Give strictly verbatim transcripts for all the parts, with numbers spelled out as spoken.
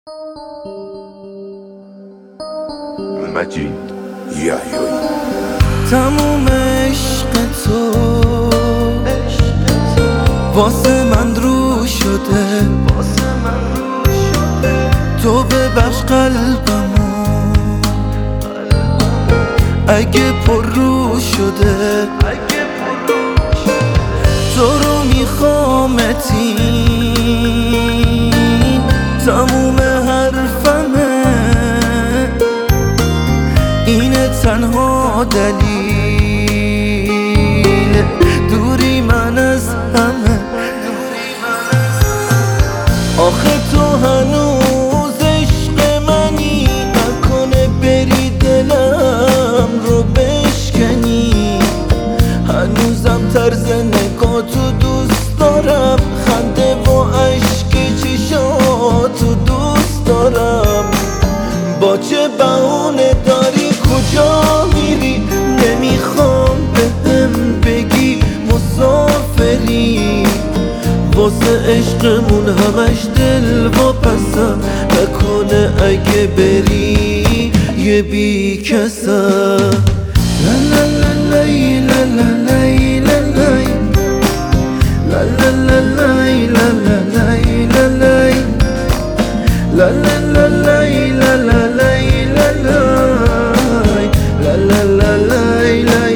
مجید یحیایی. تموم عشق تو واسه من رو شده، تو ببخش قلبمو اگه پر رو شده. تو رو میخوامتین تموم حرفمه، اینه تنها دلیل دوری من از همه. آخه تو هنوز عشق منی، نکنه بری دلم رو بشکنی. هنوزم طرز نگاتو دوست دارم، خنده و عشق چشاتو دوست دارم. با چه بهونه داری کجا میری؟ نمیخوام بهم بگی مسافری، واسه عشقمون همش دل و پسم. نکنه اگه بری یه بی کسم. لا لا لا لای لا لا لای لا لای لا لا لا لای لا لا لای لا لای لا لا لا لای لا لا لای لا لای لا لا لا لای لای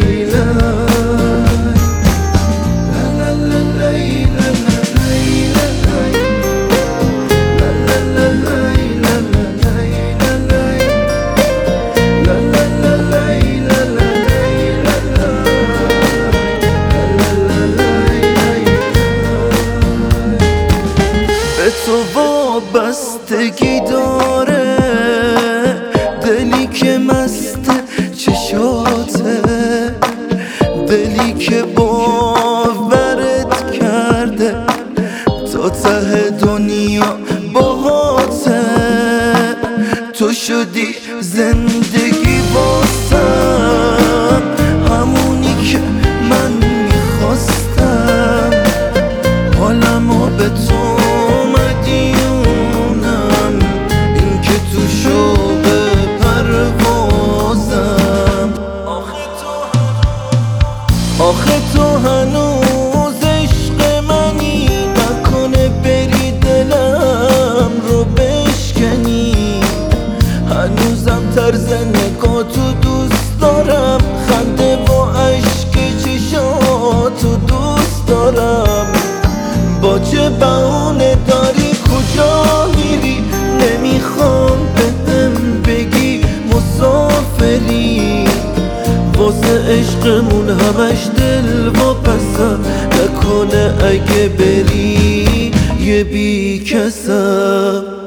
تو وابستگی داره، دلی که مست چشاته، دلی که باورت کرده تا ته دنیا باهاته. تو شدی زندگی واسم، همونی که من میخواستم. حالمو به تو آخه تو هنوز عشق منی، نکنه بری دلم رو بشکنی. هنوزم طرز نگاتو دوست دارم، خنده و عشق چشاتو دوست دارم. با چه بهونه داری کجا میری؟ نمیخوام بهم بگی مسافری، واسه عشقمون همش دل و پسم. نکنه اگه بری یه بی کسم.